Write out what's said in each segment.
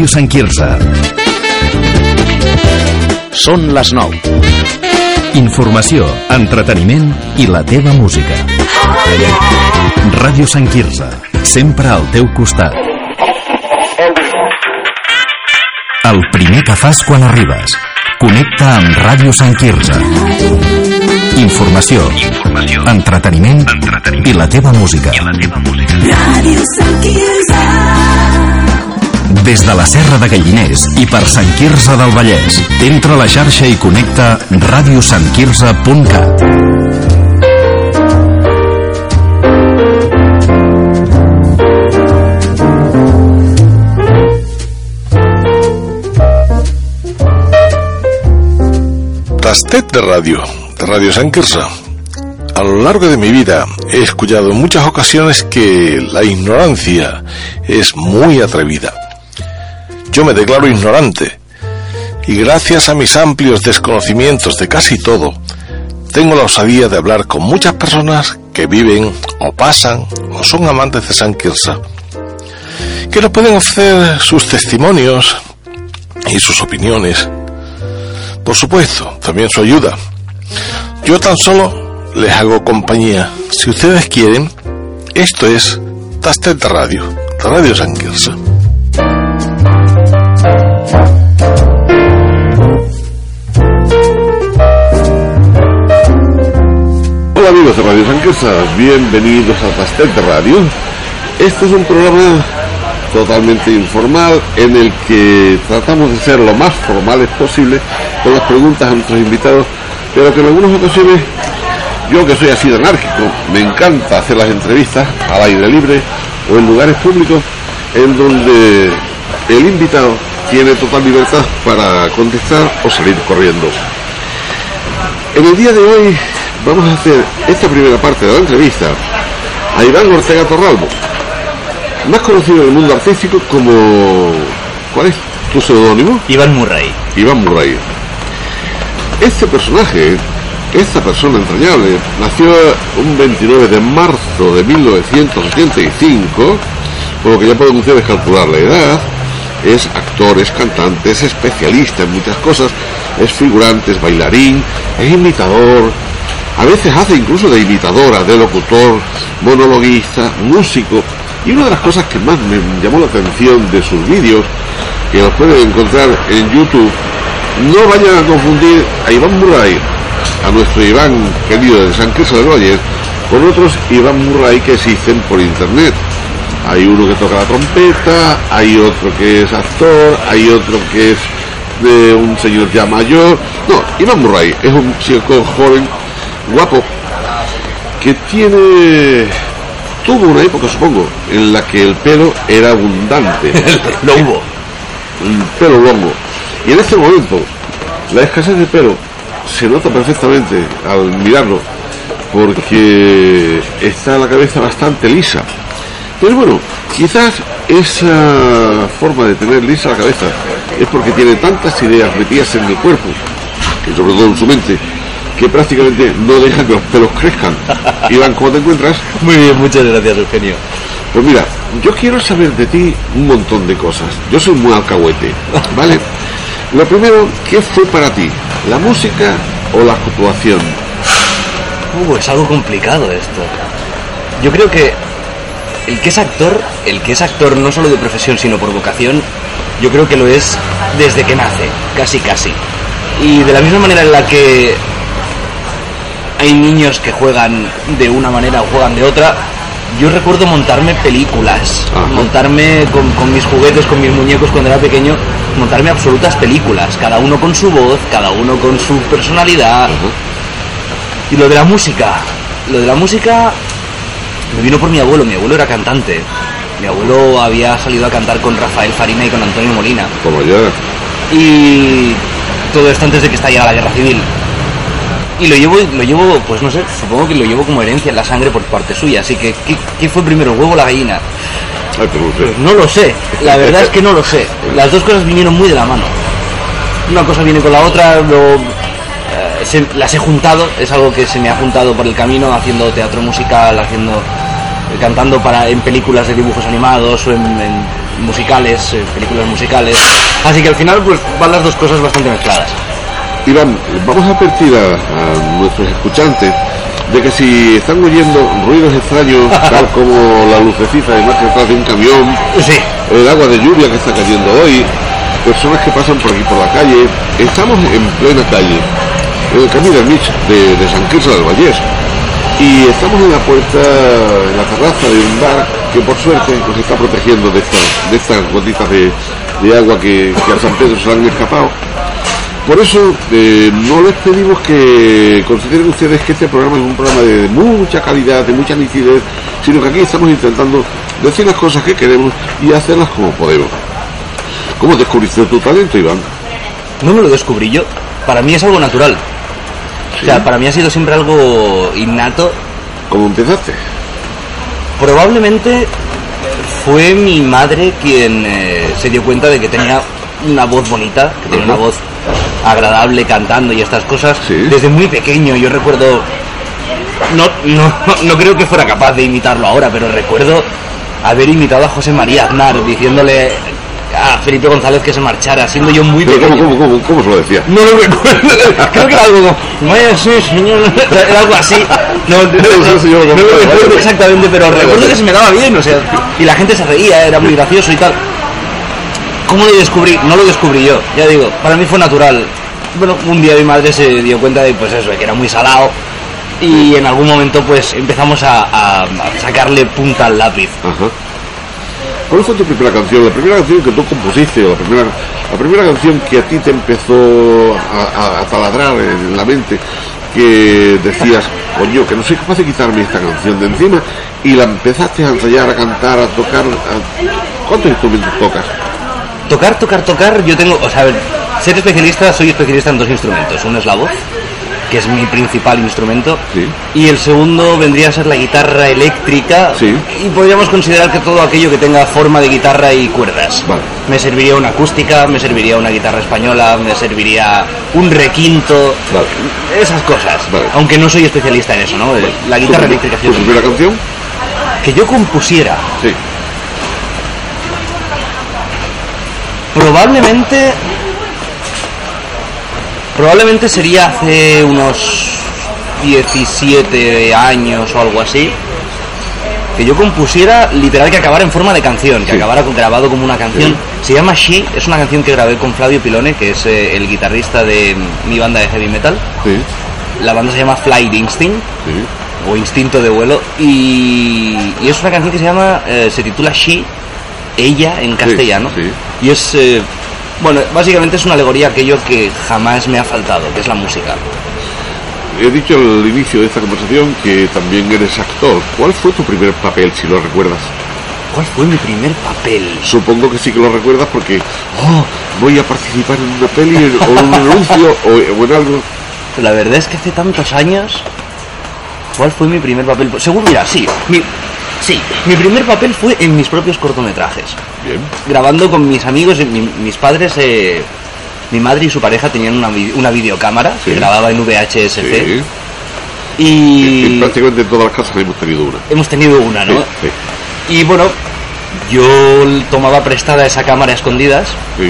Ràdio Sant Quirze. Són les 9. Informació, entreteniment i la teva música. Ràdio Sant Quirze, sempre al teu costat. El primer que fas quan arribes. Connecta amb Ràdio Sant Quirze. Informació, entreteniment i la teva música. Ràdio Sant Quirze. Des de la Serra de Galliners i per Sant Quirze del Vallès. Entra a la xarxa i connecta radiosantquirze.cat. Tastet de Radio Sant Quirze. A lo largo de mi vida he escuchado en muchas ocasiones que la ignorancia es muy atrevida. Yo me declaro ignorante y gracias a mis amplios desconocimientos de casi todo, tengo la osadía de hablar con muchas personas que viven o pasan o son amantes de Sant Quirze, que nos pueden ofrecer sus testimonios y sus opiniones. Por supuesto, también su ayuda. Yo tan solo les hago compañía. Si ustedes quieren, esto es Tastet de Radio Sant Quirze. Hola amigos de Radio Sant Quirze, bienvenidos a Tastet de Radio. Este es un programa totalmente informal en el que tratamos de ser lo más formales posible con las preguntas a nuestros invitados, pero que en algunas ocasiones, yo que soy así de anárquico, me encanta hacer las entrevistas al aire libre o en lugares públicos en donde el invitado tiene total libertad para contestar o salir corriendo. En el día de hoy vamos a hacer esta primera parte de la entrevista a Iván Ortega Torralbo, más conocido en el mundo artístico como... ¿Cuál es tu seudónimo? Iván Murray. Iván Murray. Este personaje, esta persona entrañable, nació un 29 de marzo de 1985, por lo que ya pueden ustedes calcular la edad. Es actor, es cantante, es especialista en muchas cosas, es figurante, es bailarín, es imitador, a veces hace incluso de imitadora, de locutor, monologuista, músico. Y una de las cosas que más me llamó la atención de sus vídeos, que los pueden encontrar en YouTube, no vayan a confundir a Iván Murray, a nuestro Iván querido de Sant Quirze del Vallès, con otros Iván Murray que existen por internet. Hay uno que toca la trompeta, hay otro que es actor, hay otro que es de un señor ya mayor. No, Iván Murray es un chico joven, guapo, que tuvo una época, supongo, en la que el pelo era abundante. Lo hubo. El pelo longo. Y en este momento, la escasez de pelo se nota perfectamente al mirarlo, porque está la cabeza bastante lisa. Pero bueno, quizás esa forma de tener lisa la cabeza es porque tiene tantas ideas metidas en el cuerpo, y sobre todo en su mente, que prácticamente no dejan que los pelos crezcan. Iván, ¿cómo te encuentras? Muy bien, muchas gracias, Eugenio. Pues mira, yo quiero saber de ti un montón de cosas. Yo soy muy alcahuete, ¿vale? Lo primero, ¿qué fue para ti? ¿La música o la actuación? Es algo complicado esto. Yo creo que el que es actor no solo de profesión, sino por vocación, yo creo que lo es desde que nace, casi. Y de la misma manera en la que hay niños que juegan de una manera o juegan de otra, yo recuerdo montarme películas. Ajá. Montarme con mis juguetes, con mis muñecos cuando era pequeño, montarme absolutas películas, cada uno con su voz, cada uno con su personalidad. Ajá. Y lo de la música me vino por mi abuelo era cantante. Mi abuelo había salido a cantar con Rafael Farina y con Antonio Molina. Como yo. Y todo esto antes de que estallara la guerra civil. Y lo llevo, pues no sé, supongo que lo llevo como herencia en la sangre por parte suya. Así que, ¿qué fue primero, el huevo o la gallina? Ay, pues no lo sé, la verdad es que no lo sé. Las dos cosas vinieron muy de la mano. Una cosa viene con la otra, luego las he juntado, es algo que se me ha juntado por el camino, haciendo teatro musical, cantando en películas de dibujos animados o en musicales, películas musicales. Así que al final pues van las dos cosas bastante mezcladas. Iván, vamos a advertir a nuestros escuchantes de que si están oyendo ruidos extraños, tal como la lucecita de marcha atrás de un camión, Sí. el agua de lluvia que está cayendo hoy, personas que pasan por aquí por la calle, estamos en plena calle, en el camino del Mich de Sant Quirze del Vallès, y estamos en la puerta, en la terraza de un bar que por suerte nos está protegiendo de estas gotitas de agua que a San Pedro se le han escapado. Por eso no les pedimos que consideren ustedes que este programa es un programa de mucha calidad, de mucha nitidez, sino que aquí estamos intentando decir las cosas que queremos y hacerlas como podemos. ¿Cómo descubriste tu talento, Iván? No me lo descubrí yo. Para mí es algo natural. ¿Sí? O sea, para mí ha sido siempre algo innato. ¿Cómo empezaste? Probablemente fue mi madre quien se dio cuenta de que tenía una voz bonita, que tenía una voz agradable cantando y estas cosas. Sí. Desde muy pequeño. Yo recuerdo, no creo que fuera capaz de imitarlo ahora, pero recuerdo haber imitado a José María Aznar diciéndole a Felipe González que se marchara, siendo yo muy ¿Pero pequeño. cómo se lo decía? No lo recuerdo. Creo que era algo como, vaya, sí, señor. Era algo así. No lo recuerdo exactamente, pero recuerdo que se me daba bien, o sea, y la gente se reía, era muy gracioso y tal. ¿Cómo lo descubrí? No lo descubrí yo, ya digo, para mí fue natural. Bueno, un día mi madre se dio cuenta de, pues eso, de que era muy salado, y en algún momento pues empezamos a sacarle punta al lápiz. Ajá. ¿Cuál fue tu primera canción? La primera canción que tú compusiste, o la primera canción que a ti te empezó a taladrar en la mente, que decías, coño, que no soy capaz de quitarme esta canción de encima, y la empezaste a ensayar, a cantar, a tocar. ¿Cuántos instrumentos tocas? Tocar, yo tengo, o sea, a ver, soy especialista en dos instrumentos. Uno es la voz, que es mi principal instrumento, Sí. y el segundo vendría a ser la guitarra eléctrica, Sí. y podríamos considerar que todo aquello que tenga forma de guitarra y cuerdas. Vale. Me serviría una acústica, me serviría una guitarra española, me serviría un requinto, Vale. esas cosas, Vale. aunque no soy especialista en eso, ¿no? La guitarra eléctrica sí ¿Tu es primera canción? que yo compusiera. Sí. Probablemente sería hace unos 17 años o algo así, que yo compusiera literal, que acabara en forma de canción, que Sí. acabara grabado como una canción. Sí. Se llama She, es una canción que grabé con Flavio Pilone, que es el guitarrista de mi banda de heavy metal. Sí. La banda se llama Flight Instinct, Sí. o Instinto de Vuelo, y es una canción que se titula She, ella en castellano, sí. y es, bueno, básicamente es una alegoría a aquello que jamás me ha faltado, que es la música. He dicho al inicio de esta conversación que también eres actor. ¿Cuál fue tu primer papel, si lo recuerdas? ¿Cuál fue mi primer papel? Supongo que sí que lo recuerdas porque voy a participar en una peli o en un anuncio o en algo. La verdad es que hace tantos años. ¿Cuál fue mi primer papel? Seguro, mira, sí. Mi primer papel fue en mis propios cortometrajes. Bien. Grabando con mis amigos, mis padres, mi madre y su pareja tenían una videocámara, Sí. que grababa en VHS-C. Sí. Y En prácticamente en todas las casas hemos tenido una. hemos tenido una, ¿no? Sí. Y bueno, yo tomaba prestada esa cámara a escondidas Sí.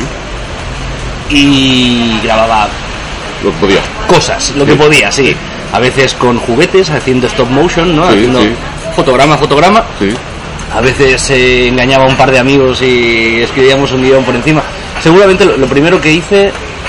y grababa Lo que podía. cosas, lo que Sí. podía, sí. A veces con juguetes, haciendo stop motion, ¿no? Sí, Haciendo sí. fotograma. Sí. A veces engañaba a un par de amigos y escribíamos un guión por encima. Seguramente lo primero que hice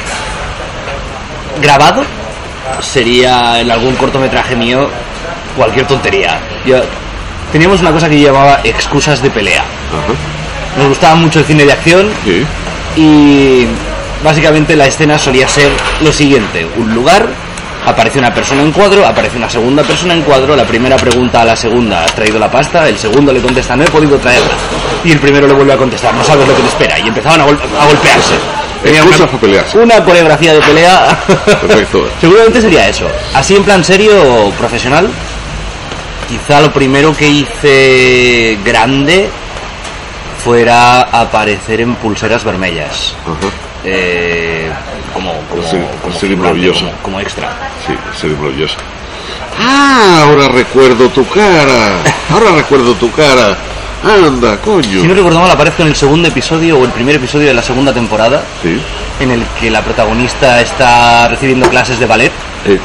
grabado sería en algún cortometraje mío cualquier tontería. Teníamos una cosa que yo llamaba excusas de pelea. Ajá. Nos gustaba mucho el cine de acción Sí. y básicamente la escena solía ser lo siguiente: un lugar, aparece una persona en cuadro, aparece una segunda persona en cuadro, la primera pregunta a la segunda: ¿has traído la pasta? El segundo le contesta: no he podido traerla, y el primero le vuelve a contestar: no sabes lo que te espera, y empezaban a golpearse. Tenía Excusas para pelearse. una coreografía de pelea. Perfecto. Seguramente sería eso. Así en plan serio, profesional, quizá lo primero que hice grande fuera aparecer en Pulseras Vermellas. Ajá. Como Sí, sería figurante, maravilloso. como extra. Sí, sería maravilloso. Ah, ahora recuerdo tu cara. Anda, coño. Si no recuerdo mal, aparezco en el segundo episodio o el primer episodio de la segunda temporada, Sí. en el que la protagonista está recibiendo clases de ballet. Eh,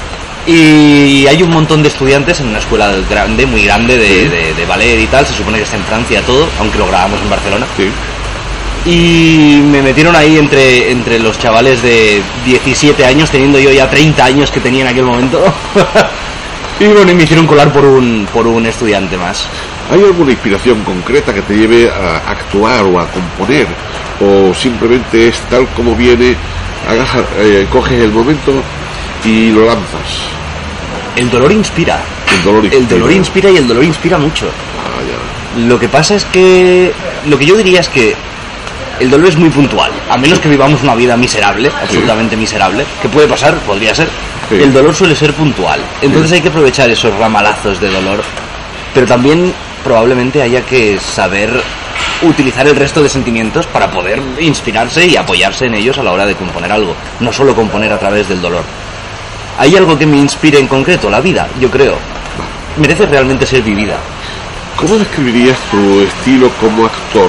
Y hay un montón de estudiantes en una escuela grande, muy grande, de ballet y tal. Se supone que está en Francia todo, aunque lo grabamos en Barcelona. sí. Y me metieron ahí entre los chavales de 17 años, teniendo yo ya 30 años que tenía en aquel momento. Y bueno, y me hicieron colar por un estudiante más. ¿Hay alguna inspiración concreta que te lleve a actuar o a componer? ¿O simplemente es tal como viene, coges el momento y lo lanzas? El dolor inspira. El dolor inspira. El dolor inspira y el dolor inspira mucho. Ah, ya. Lo que pasa es que... Lo que yo diría es que el dolor es muy puntual. A menos que vivamos una vida miserable, absolutamente miserable, que puede pasar, podría ser. Sí. El dolor suele ser puntual. Entonces hay que aprovechar esos ramalazos de dolor. Pero también probablemente haya que saber utilizar el resto de sentimientos para poder inspirarse y apoyarse en ellos a la hora de componer algo. No solo componer a través del dolor. ¿Hay algo que me inspire en concreto? La vida, yo creo. Merece realmente ser vivida. ¿Cómo describirías tu estilo como actor?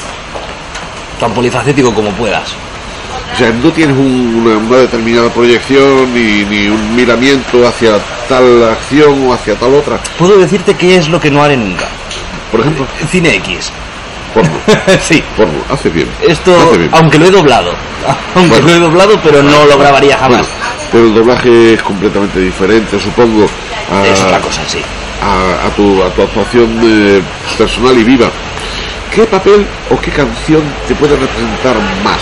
Tan polifacético como puedas. O sea, no tienes una determinada proyección ni un miramiento hacia tal acción o hacia tal otra. Puedo decirte qué es lo que no haré nunca. Por ejemplo, Cine X. porno. Sí. Porno, hace bien. Esto, Hace bien. aunque lo he doblado. Aunque Bueno. lo he doblado, pero no lo grabaría jamás. Bueno, pero el doblaje es completamente diferente, supongo, Es otra cosa, sí. a tu actuación personal y viva. ¿Qué papel o qué canción te puede representar más?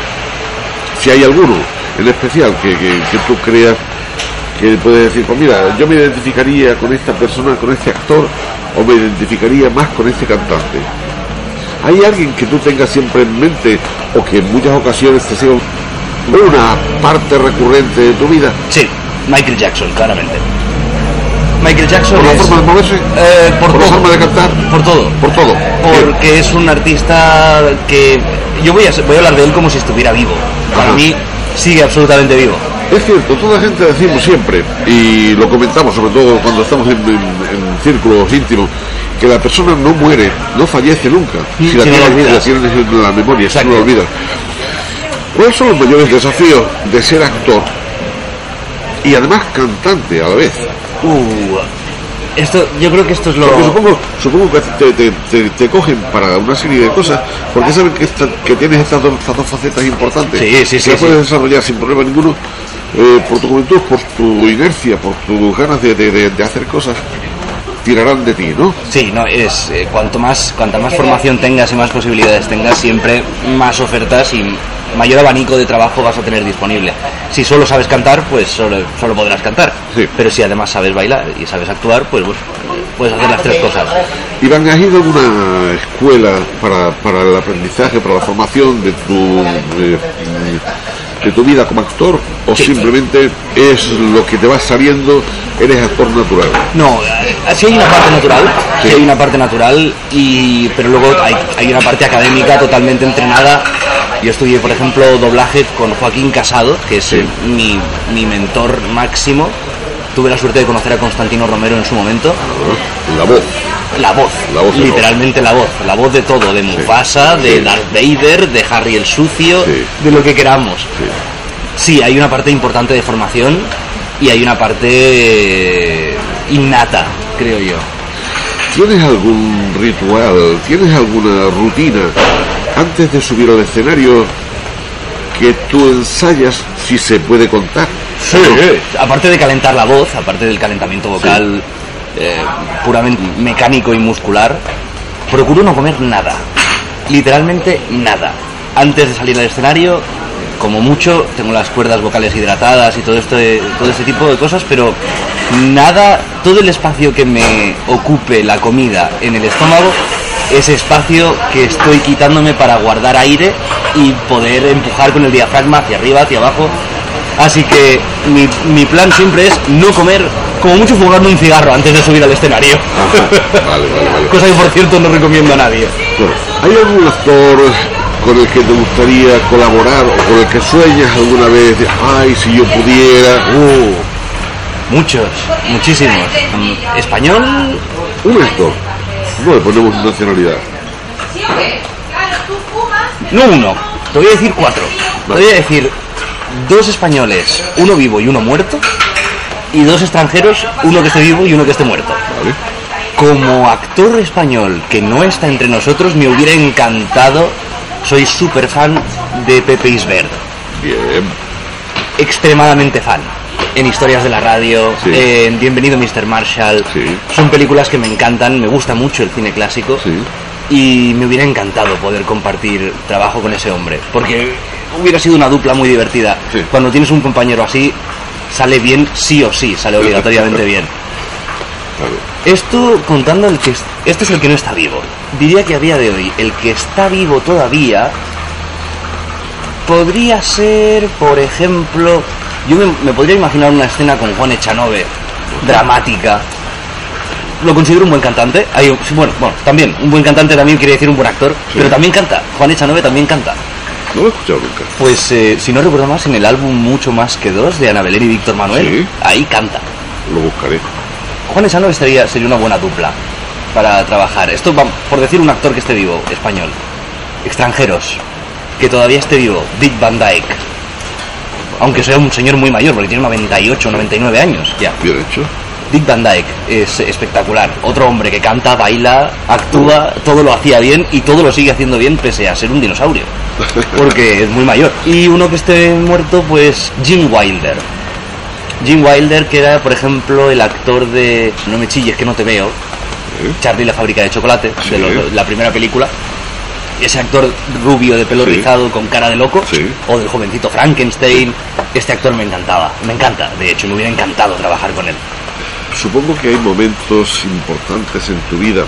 Si hay alguno en especial que tú creas que puedes decir, pues mira, yo me identificaría con esta persona, con este actor, o me identificaría más con este cantante. ¿Hay alguien que tú tengas siempre en mente o que en muchas ocasiones te sea una parte recurrente de tu vida? Sí, Michael Jackson, claramente. Michael Jackson ¿Por la es... forma de moverse? por ¿Por la todo. forma de cantar? Por todo. Por todo. Porque es un artista que... Yo voy a hablar de él como si estuviera vivo. Para Ajá. mí sigue absolutamente vivo. Es cierto, toda la gente decimos siempre, y lo comentamos sobre todo cuando estamos en círculos íntimos, que la persona no muere, no fallece nunca, si la no lo olvidas. tienes en la memoria, si Exacto. no lo olvidas. ¿Cuáles son los mayores desafíos de ser actor y además cantante a la vez? Yo creo que esto es lo... Porque supongo que te cogen para una serie de cosas, porque saben que tienes estas dos facetas importantes. Sí, que sí, las sí. puedes desarrollar sin problema ninguno, por tu juventud, por tu inercia, por tus ganas de hacer cosas, tirarán de ti, ¿no? Sí, no, cuanta más formación tengas y más posibilidades tengas, siempre más ofertas y mayor abanico de trabajo vas a tener disponible. Si solo sabes cantar, pues solo podrás cantar. Sí. Pero si además sabes bailar y sabes actuar, pues puedes hacer las tres cosas. Iván, ¿has ido a alguna escuela para el aprendizaje, para la formación de tu vida como actor? ¿O Sí. simplemente es lo que te va saliendo, eres actor natural? No, sí hay una parte natural, Sí. sí hay una parte natural, pero luego hay una parte académica totalmente entrenada. Yo estudié, por ejemplo, doblaje con Joaquín Casado, que es Sí. mi mentor máximo. Tuve la suerte de conocer a Constantino Romero en su momento. La voz. La voz, La voz, literalmente la voz de todo, de Mufasa, de Sí. Darth Vader, de Harry el Sucio, Sí. de lo que queramos. Sí, hay una parte importante de formación y hay una parte innata, creo yo. ¿Tienes algún ritual, tienes alguna rutina antes de subir al escenario que tú ensayas, si se puede contar? Sí. Aparte de calentar la voz, aparte del calentamiento vocal puramente mecánico y muscular, procuro no comer nada, literalmente nada. Antes de salir al escenario, como mucho, tengo las cuerdas vocales hidratadas y todo este tipo de cosas, pero nada, todo el espacio que me ocupe la comida en el estómago, ese espacio que estoy quitándome para guardar aire y poder empujar con el diafragma hacia arriba, hacia abajo. Así que mi plan siempre es no comer, como mucho fumarme un cigarro antes de subir al escenario. Vale. Cosa que, por cierto, no recomiendo a nadie. Bueno, ¿hay algún actor con el que te gustaría colaborar o con el que sueñas alguna vez? Ay, si yo pudiera. Muchos, muchísimos. Español, Un actor. No le ponemos nacionalidad. No uno, te voy a decir 4. Te voy a decir 2 españoles, uno vivo y uno muerto, y 2 extranjeros, uno que esté vivo y uno que esté muerto. Vale. Como actor español que no está entre nosotros, me hubiera encantado. Soy súper fan de Pepe Isbert. Bien. Extremadamente fan. En Historias de la Radio, Sí. en Bienvenido Mr. Marshall. Sí. Son películas que me encantan, me gusta mucho el cine clásico. Sí. Y me hubiera encantado poder compartir trabajo con ese hombre, porque hubiera sido una dupla muy divertida. Sí. Cuando tienes un compañero así, sale bien sí o sí, sale obligatoriamente bien. Claro. Esto contando este es el que no está vivo. Diría que a día de hoy, el que está vivo todavía podría ser, por ejemplo, yo me podría imaginar una escena con Juan Echanove, dramática. Lo considero un buen cantante. Bueno, también, un buen cantante también quiere decir un buen actor, Sí. pero también canta. Juan Echanove también canta. No lo he escuchado nunca. Pues, si no recuerdo más, en el álbum Mucho Más que 2 de Ana Belén y Víctor Manuel, Sí. ahí canta. Lo buscaré. Juan Echanove sería una buena dupla para trabajar. Esto, por decir un actor que esté vivo, español. Extranjeros, que todavía esté vivo, Dick Van Dyke. Aunque sea un señor muy mayor, porque tiene 98 o 99 años ya. Bien hecho. Dick Van Dyke es espectacular. Otro hombre que canta, baila, actúa, todo lo hacía bien y todo lo sigue haciendo bien pese a ser un dinosaurio. Porque es muy mayor. Y uno que esté muerto, pues Gene Wilder. Gene Wilder, que era, por ejemplo, el actor de No me chilles que no te veo, Charlie y la fábrica de chocolate, Sí. de la primera película. Ese actor rubio de pelo Sí. rizado con cara de loco, Sí. o del jovencito Frankenstein. Este actor me encantaba, me encanta, de hecho, me hubiera encantado trabajar con él. Supongo que hay momentos importantes en tu vida.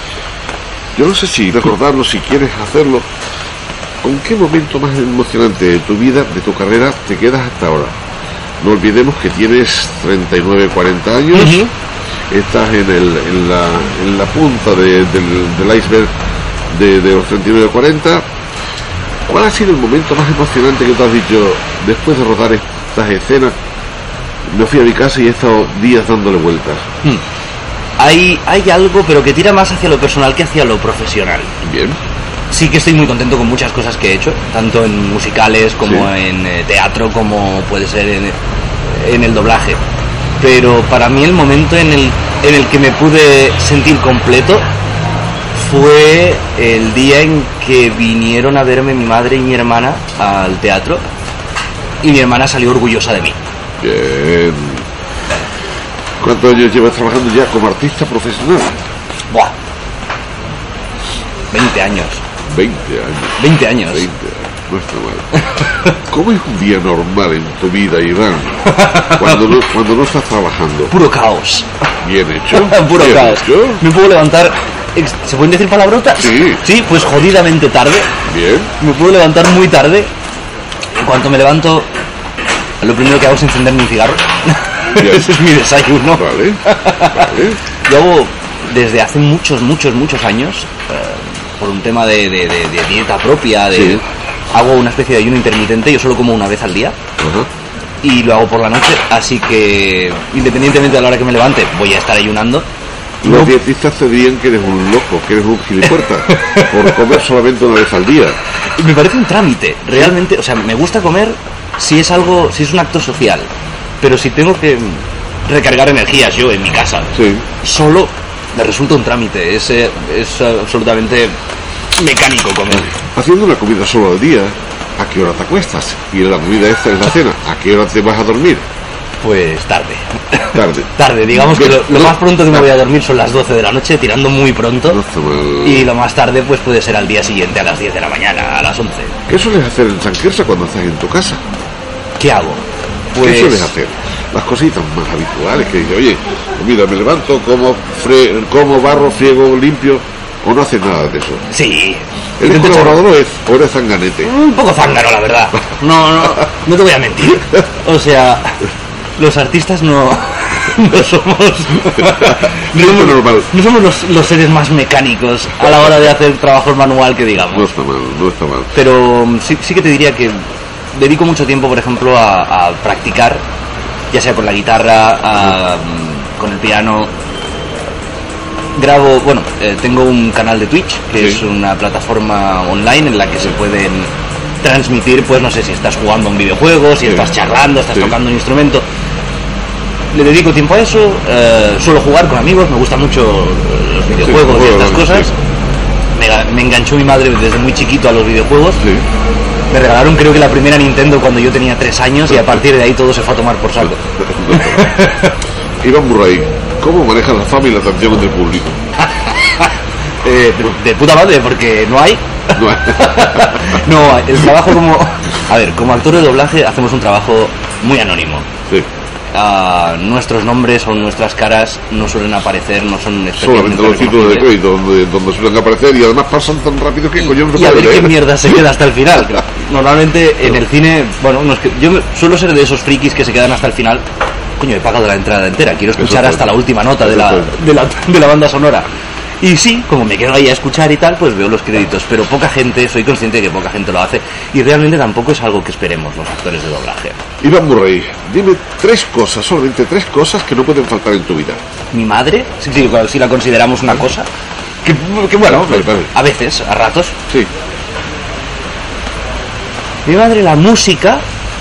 Yo no sé si recordarlo, si quieres hacerlo. ¿Con qué momento más emocionante de tu vida, de tu carrera, te quedas hasta ahora? No olvidemos que tienes 39, 40 años. Ujú. Estás en la punta del iceberg de los 39, 40. ¿Cuál ha sido el momento más emocionante que tú has dicho después de rodar estas escenas? Me fui a mi casa y he estado días dándole vueltas. Hay algo, pero que tira más hacia lo personal que hacia lo profesional. Bien. Sí que estoy muy contento con muchas cosas que he hecho, tanto en musicales como Sí. en teatro, como puede ser en el doblaje. Pero para mí el momento en el que me pude sentir completo fue el día en que vinieron a verme mi madre y mi hermana al teatro y mi hermana salió orgullosa de mí. Bien. ¿Cuántos años llevas trabajando ya como artista profesional? ¡Buah! 20 años. 20 años. 20 años. 20 años. No está mal. ¿Cómo es un día normal en tu vida, Iván? Cuando no estás trabajando. Puro caos. Bien hecho. Puro bien caos. hecho. Me puedo levantar. ¿Se pueden decir palabrotas? Sí. Sí, pues jodidamente tarde. Bien. Me puedo levantar muy tarde. En cuanto me levanto, lo primero que hago es encenderme un cigarro. Bien. Ese es mi desayuno. Vale. Vale. Yo hago desde hace muchos años, por un tema de dieta propia, Sí. hago una especie de ayuno intermitente. Yo solo como una vez al día. Ajá. Y lo hago por la noche, así que independientemente de la hora que me levante, voy a estar ayunando. Los No- dietistas te dirían que eres un loco, que eres un gilipuerta, por comer solamente una vez al día. Me parece un trámite, realmente, o sea, me gusta comer si es un acto social, pero si tengo que recargar energías yo en mi casa, Sí. solo me resulta un trámite, es absolutamente mecánico comer. Haciendo una comida solo al día, ¿a qué hora te acuestas? Y la comida esta es la cena, ¿a qué hora te vas a dormir? Pues tarde. Tarde. Tarde, digamos que lo No, más pronto que me no. voy a dormir son las 12 de la noche, tirando muy pronto. No está mal. Y lo más tarde pues puede ser al día siguiente, a las 10 de la mañana, a las 11. ¿Qué sueles hacer en San Quirze cuando estás en tu casa? ¿Qué hago? ¿Qué sueles hacer? Las cositas más habituales que dices, oye, pues mira, me levanto, como barro, friego, limpio, o no haces nada de eso. Sí. ¿Eres Intento colaborador o eres zanganete? Un poco zángano, la verdad. No te voy a mentir. O sea, los artistas no somos Gente normal. no somos los seres más mecánicos a la hora de hacer trabajo manual que digamos. No está mal, no está mal. Pero sí que te diría que dedico mucho tiempo, por ejemplo, a practicar, ya sea con la guitarra, con el piano. grabo, bueno, tengo un canal de Twitch, que Sí. es una plataforma online en la que se pueden transmitir, pues no sé, si estás jugando a un videojuego, si Sí. estás charlando, estás Sí. tocando un instrumento. Le dedico tiempo a eso, suelo jugar con amigos, me gustan mucho los videojuegos y estas cosas. sí. Me enganchó mi madre desde muy chiquito a los videojuegos. Sí. Me regalaron creo que la primera Nintendo cuando yo tenía 3 años y a partir de ahí todo se fue a tomar por saco. Iván Murray, ¿cómo manejas la fama y la atención del público? De puta madre, porque no hay. No. No, el trabajo como... A ver, como actor de doblaje hacemos un trabajo muy anónimo. Sí. Nuestros nombres o nuestras caras no suelen aparecer, no son Solamente especialmente los títulos de reconocibles. crédito donde suelen aparecer y además pasan tan rápido que coño no se Y a puede ver qué leer. mierda se queda hasta el final. Normalmente en el cine, bueno, yo suelo ser de esos frikis que se quedan hasta el final. Coño, he pagado la entrada entera, quiero escuchar hasta la última nota de la banda sonora. Y sí, como me quedo ahí a escuchar y tal, pues veo los créditos, pero poca gente, soy consciente de que poca gente lo hace y realmente tampoco es algo que esperemos los actores de doblaje. Iván Murray, dime 3 cosas, solamente 3 cosas que no pueden faltar en tu vida. Mi madre, si la consideramos una cosa, que bueno, Vale. a veces, a ratos. Sí. Mi madre, la música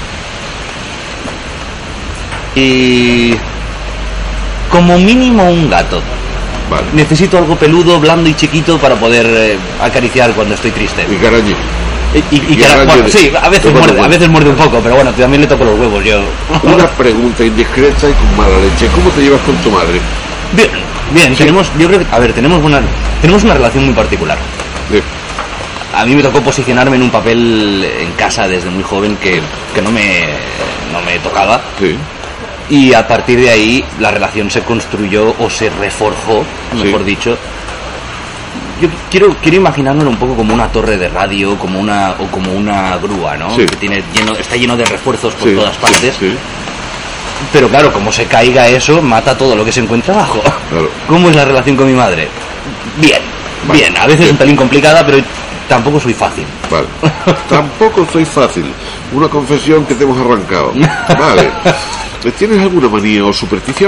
y como mínimo un gato. Vale. Necesito algo peludo, blando y chiquito para poder acariciar cuando estoy triste. Y carañe. Y cara- bueno, sí, a veces muerde un poco, pero bueno, también le toco los huevos yo. Una pregunta indiscreta y con mala leche. ¿Cómo te llevas con tu madre? Bien, yo creo que, a ver, tenemos una relación muy particular. Sí. A mí me tocó posicionarme en un papel en casa desde muy joven que no me tocaba. Sí. Y a partir de ahí la relación se construyó o se reforjó, mejor Sí. dicho. Yo quiero imaginármelo un poco como una torre de radio, como una grúa, ¿no? Sí. Que está lleno de refuerzos por Sí, todas partes. sí, sí. Pero claro, como se caiga eso, mata todo lo que se encuentra abajo. Claro. ¿Cómo es la relación con mi madre? Bien, Vale. bien. A veces un pelín complicada, pero tampoco soy fácil. Vale. Tampoco soy fácil. Una confesión que te hemos arrancado. Vale. ¿Tienes alguna manía o superstición?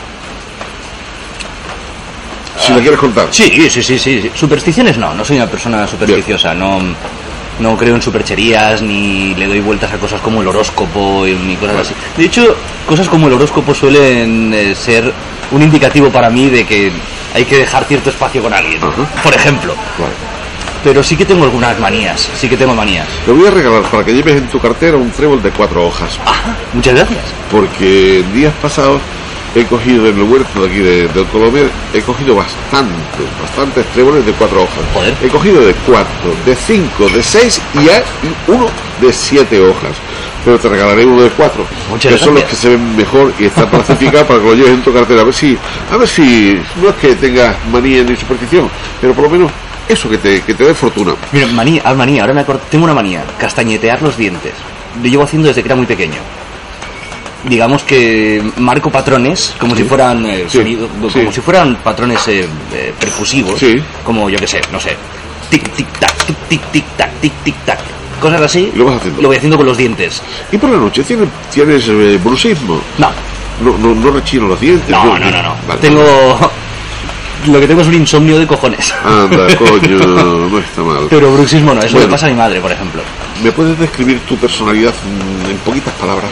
Si la quieres contar. Sí. Supersticiones no soy una persona supersticiosa, no creo en supercherías, ni le doy vueltas a cosas como el horóscopo, ni cosas así. De hecho, cosas como el horóscopo suelen ser un indicativo para mí de que hay que dejar cierto espacio con alguien, Ajá. por ejemplo. Vale. Pero sí que tengo algunas manías, Te voy a regalar para que lleves en tu cartera un trébol de 4 hojas. Muchas gracias. Porque en días pasados he cogido en el huerto de aquí del Colomer, he cogido bastantes tréboles de 4 hojas. Joder. He cogido de 4, de 5, de 6 y hay uno de 7 hojas. Pero te regalaré uno de 4, Muchas que son los gracias. que se ven mejor y están plastificados para que lo lleves en tu cartera. A ver si no es que tengas manía ni superstición, pero por lo menos eso que te dé fortuna. Mira, manía, ahora me acuerdo, tengo una manía, castañetear los dientes. Lo llevo haciendo desde que era muy pequeño. Digamos que marco patrones como si fueran Sí. como si fueran patrones percusivos, Sí. como yo que sé, no sé, tic tic tac, tic tic tac, tic tic tac, cosas así. Y lo vas haciendo. Lo voy haciendo con los dientes. Y por la noche tienes bruxismo. No, No rechino los dientes. no. Vale. Tengo lo que tengo es un insomnio de cojones. Anda, coño, no está mal. Pero bruxismo no, eso Bueno. le pasa a mi madre, por ejemplo. ¿Me puedes describir tu personalidad en poquitas palabras?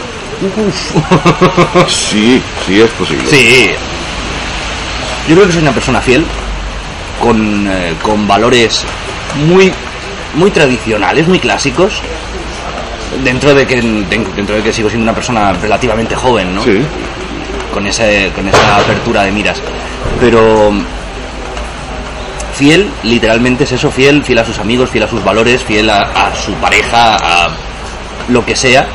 Sí, es posible. Sí. Yo creo que soy una persona fiel, con valores muy tradicionales, muy clásicos, dentro de que sigo siendo una persona relativamente joven, ¿no? Sí. Con esa apertura de miras. Pero fiel, literalmente es eso, fiel a sus amigos, fiel a sus valores, fiel a su pareja, a lo que sea.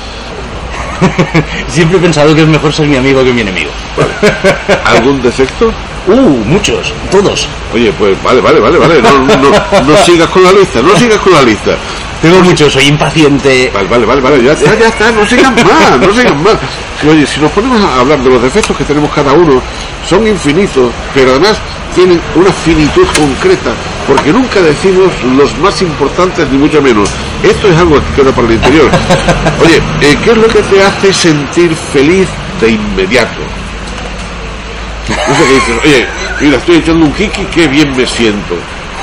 Siempre he pensado que es mejor ser mi amigo que mi enemigo. ¿Algún defecto? Muchos, todos. Oye, pues vale. No sigas con la lista. Tengo muchos, soy impaciente. Vale, ya está, no sigan más. Oye, si nos ponemos a hablar de los defectos que tenemos cada uno, son infinitos, pero además tienen una finitud concreta, porque nunca decimos los más importantes ni mucho menos. Esto es algo que queda para el interior. Oye, ¿qué es lo que te hace sentir feliz de inmediato? No sé qué dices, oye, mira, estoy echando un hiki, qué bien me siento.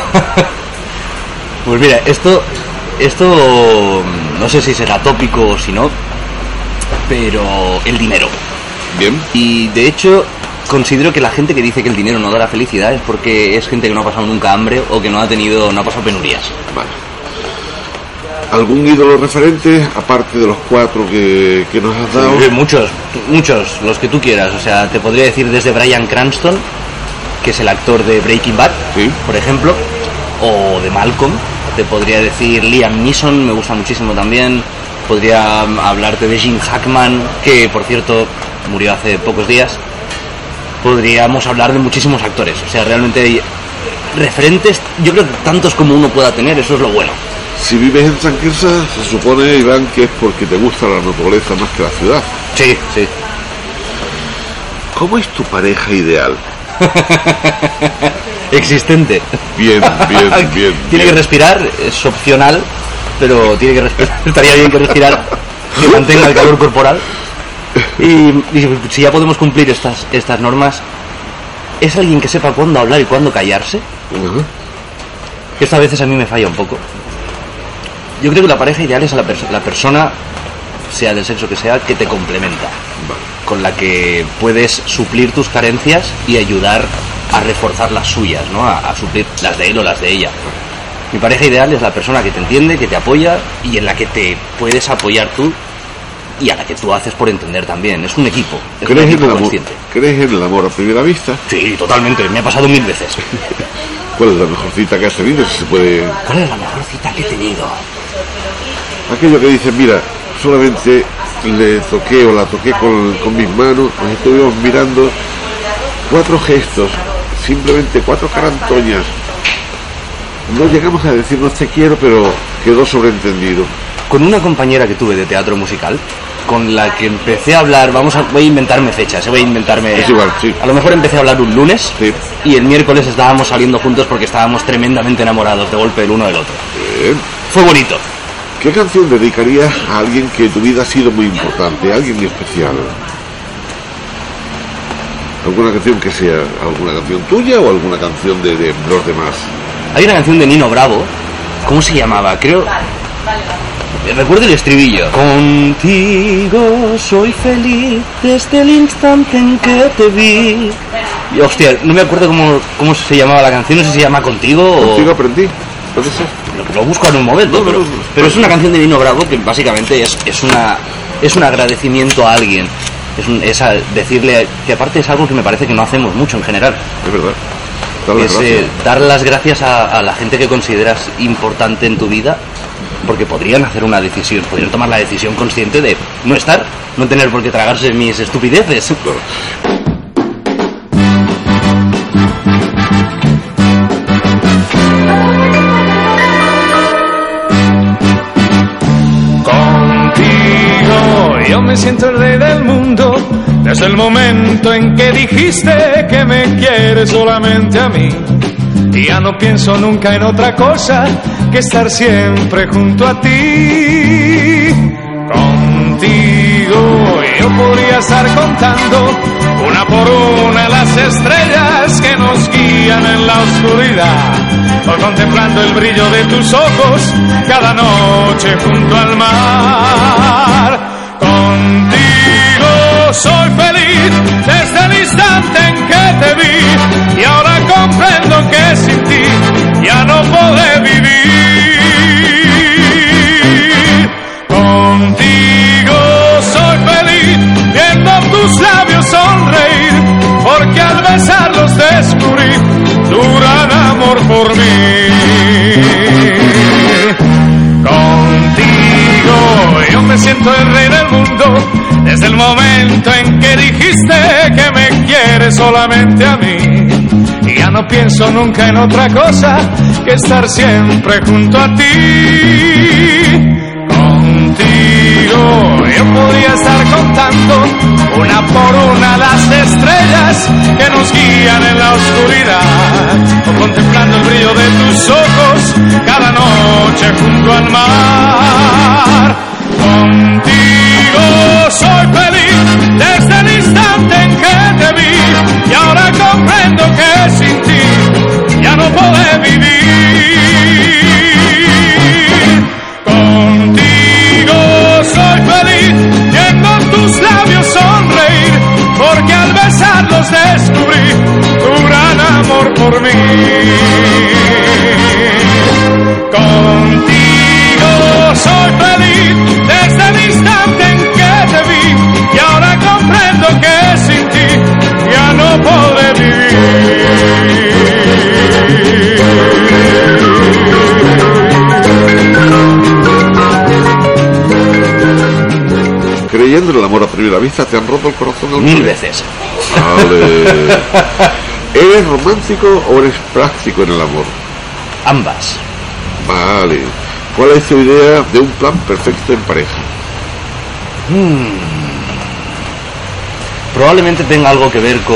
Pues mira, esto no sé si será tópico o si no, pero el dinero. Bien. Y de hecho considero que la gente que dice que el dinero no da la felicidad es porque es gente que no ha pasado nunca hambre o que no ha pasado penurias. Vale. ¿Algún ídolo referente, aparte de los 4 que nos has dado? Muchos, los que tú quieras. O sea, te podría decir desde Bryan Cranston, que es el actor de Breaking Bad, ¿sí?, por ejemplo, o de Malcolm. Te podría decir Liam Neeson, me gusta muchísimo también. Podría hablarte de Gene Hackman, que por cierto murió hace pocos días. Podríamos hablar de muchísimos actores. O sea, realmente hay referentes, yo creo que tantos como uno pueda tener, eso es lo bueno. Si vives en San Quirze, se supone, Iván, que es porque te gusta la naturaleza más que la ciudad. Sí, sí. ¿Cómo es tu pareja ideal? Existente. Bien. Tiene que respirar, es opcional, pero tiene que respirar. Estaría bien que respirar, que mantenga el calor corporal. Y si ya podemos cumplir estas normas, es alguien que sepa cuándo hablar y cuándo callarse. Que esto a veces a mí me falla un poco. Yo creo que la pareja ideal es la persona, sea del sexo que sea, que te complementa, con la que puedes suplir tus carencias y ayudar a reforzar las suyas, ¿no? A suplir las de él o las de ella. Mi pareja ideal es la persona que te entiende, que te apoya y en la que te puedes apoyar tú y a la que tú haces por entender también. Es un equipo. Es un equipo consciente. ¿Crees en el amor a primera vista? Sí, totalmente. Me ha pasado 1000 veces. ¿Cuál es la mejor cita que has tenido? Si se puede... ¿Cuál es la mejor cita que he tenido? Aquello que dices, mira, solamente le toqué o la toqué con mis manos, nos estuvimos mirando, 4 gestos, simplemente 4 carantoñas. No llegamos a decirnos te quiero, pero quedó sobreentendido. Con una compañera que tuve de teatro musical, con la que empecé a hablar, voy a inventarme fechas, voy a inventarme... Es igual, sí. A lo mejor empecé a hablar un lunes, sí, y el miércoles estábamos saliendo juntos porque estábamos tremendamente enamorados de golpe el uno del otro. Bien. Fue bonito. ¿Qué canción dedicarías a alguien que en tu vida ha sido muy importante, a alguien especial? ¿Alguna canción que sea alguna canción tuya o alguna canción de los demás? Hay una canción de Nino Bravo, ¿cómo se llamaba? Creo... Recuerdo el estribillo. Contigo soy feliz desde el instante en que te vi. Y, hostia, no me acuerdo cómo se llamaba la canción, no sé si se llama Contigo o... Contigo aprendí, puede ser. Lo busco en un momento, pero es una canción de Nino Bravo que básicamente es un agradecimiento a alguien. Es decirle que aparte es algo que me parece que no hacemos mucho en general. Es verdad. Dar las gracias a la gente que consideras importante en tu vida, porque podrían tomar la decisión consciente de no estar, no tener por qué tragarse mis estupideces. Claro. Yo me siento el rey del mundo desde el momento en que dijiste que me quieres solamente a mí. Y ya no pienso nunca en otra cosa que estar siempre junto a ti. Contigo yo podría estar contando una por una las estrellas que nos guían en la oscuridad, o contemplando el brillo de tus ojos cada noche junto al mar. Contigo soy feliz desde el instante en que te vi, y ahora comprendo que sin ti ya no podré vivir. Contigo soy feliz viendo tus labios sonreír, porque al besarlos descubrí tu gran amor por mí. Contigo yo me siento el rey del mundo desde el momento en que dijiste que me quieres solamente a mí. Y ya no pienso nunca en otra cosa que estar siempre junto a ti. Contigo yo podría estar contando una por una las estrellas que nos guían en la oscuridad, o contemplando el brillo de tus ojos cada noche junto al mar. Contigo soy feliz desde el instante en que te vi, y ahora creyendo en el amor a primera vista, ¿te han roto el corazón alguna 1000 vez? veces. Vale. ¿Eres romántico o eres práctico en el amor? Ambas. Vale. ¿Cuál es tu idea de un plan perfecto en pareja? Probablemente tenga algo que ver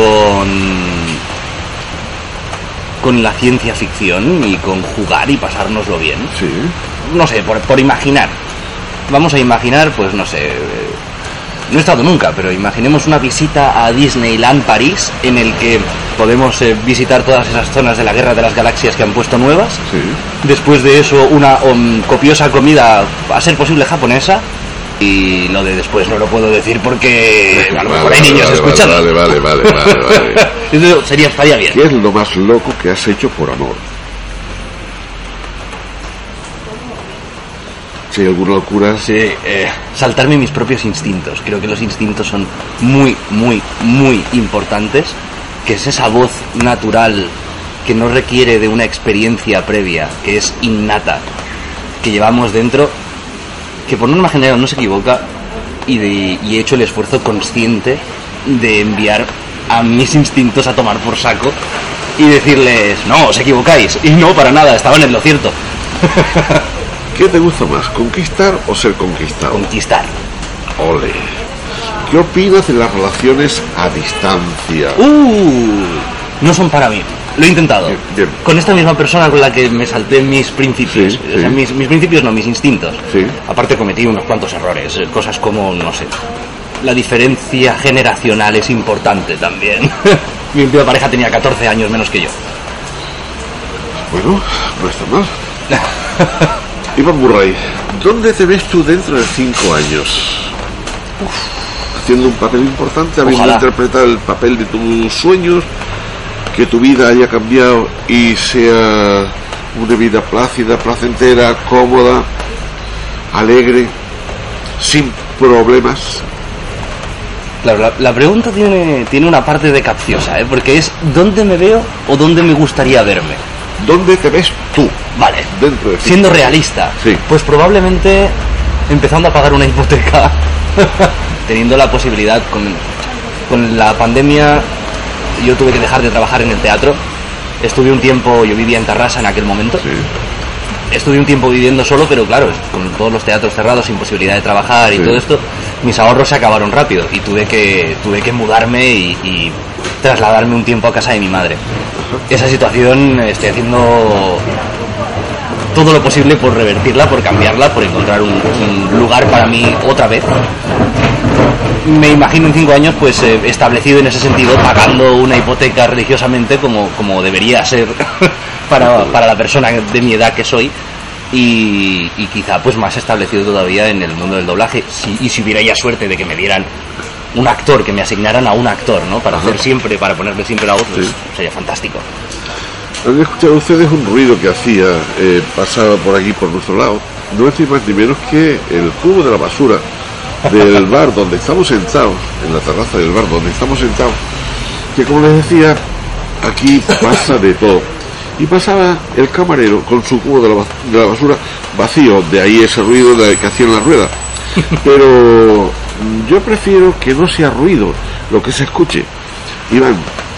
con la ciencia ficción y con jugar y pasárnoslo bien. Sí. No sé, por imaginar. Vamos a imaginar, pues no sé, no he estado nunca, pero imaginemos una visita a Disneyland París en el que podemos visitar todas esas zonas de la Guerra de las Galaxias que han puesto nuevas. Sí. Después de eso, una copiosa comida, a ser posible japonesa. Y lo de después no lo puedo decir porque a lo mejor hay niños escuchando. Vale. Eso estaría bien. ¿Qué es lo más loco que has hecho por amor? Si hay alguna locura. Sí, saltarme mis propios instintos. Creo que los instintos son muy, muy, muy importantes. Que es esa voz natural que no requiere de una experiencia previa, que es innata, que llevamos dentro, que por norma general no se equivoca, y he hecho el esfuerzo consciente de enviar a mis instintos a tomar por saco y decirles, no, os equivocáis, y no, para nada, estaban en lo cierto. ¿Qué te gusta más, conquistar o ser conquistado? Conquistar. Ole. ¿Qué opinas de las relaciones a distancia? No son para mí. Lo he intentado. Bien. Con esta misma persona con la que me salté mis principios. Sí, O sea, sí. mis principios no, mis instintos. Sí. Aparte cometí unos cuantos errores. Cosas como, no sé, la diferencia generacional es importante también. Mi última pareja tenía 14 años menos que yo. Bueno, no está mal. Iván Murray, ¿dónde te ves tú dentro de 5 años? Haciendo un papel importante, habiendo Ojalá. interpretado el papel de tus sueños, que tu vida haya cambiado y sea una vida plácida, placentera, cómoda, alegre, sin problemas. Claro, la pregunta tiene una parte de capciosa, porque es ¿dónde me veo o dónde me gustaría verme? ¿Dónde te ves tú? Vale, Dentro de 5 siendo años. realista, Sí. pues probablemente empezando a pagar una hipoteca, teniendo la posibilidad con la pandemia. Yo tuve que dejar de trabajar en el teatro. Estuve un tiempo, yo vivía en Tarrasa en aquel momento. Sí. Estuve un tiempo viviendo solo, pero claro, con todos los teatros cerrados, sin posibilidad de trabajar y Sí. todo esto, mis ahorros se acabaron rápido y tuve que mudarme y trasladarme un tiempo a casa de mi madre. Esa situación estoy haciendo todo lo posible por revertirla, por cambiarla, por encontrar un lugar para mí otra vez. Me imagino en 5 años pues establecido en ese sentido, pagando una hipoteca religiosamente como debería ser para la persona de mi edad que soy, y quizá pues más establecido todavía en el mundo del doblaje, y si hubiera ya suerte de que me dieran un actor, que me asignaran a un actor, ¿no? Para hacer siempre, para ponerle siempre la voz, pues Sí. sería fantástico. Han escuchado ustedes un ruido que hacía, pasaba por aquí, por nuestro lado. No es ni más ni menos que el cubo de la basura del bar donde estamos sentados, en la terraza del bar donde estamos sentados, que como les decía, aquí pasa de todo. Y pasaba el camarero con su cubo de la basura vacío, de ahí ese ruido que hacían las ruedas. Pero yo prefiero que no sea ruido lo que se escuche. Iván,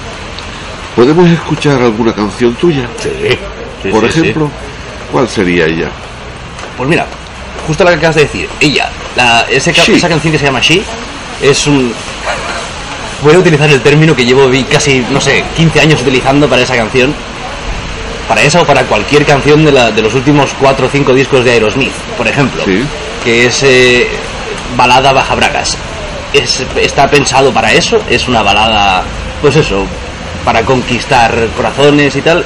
¿podemos escuchar alguna canción tuya? Sí. Por ejemplo, ¿cuál sería ella? Pues mira, justo la que acabas de decir, ella, esa canción que se llama She, es un... Voy a utilizar el término que llevo casi, no sé, 15 años utilizando para esa canción. Para esa o para cualquier canción de los últimos 4 o 5 discos de Aerosmith, por ejemplo. Sí. Que es balada baja bragas. Está pensado para eso, es una balada, pues eso, para conquistar corazones y tal.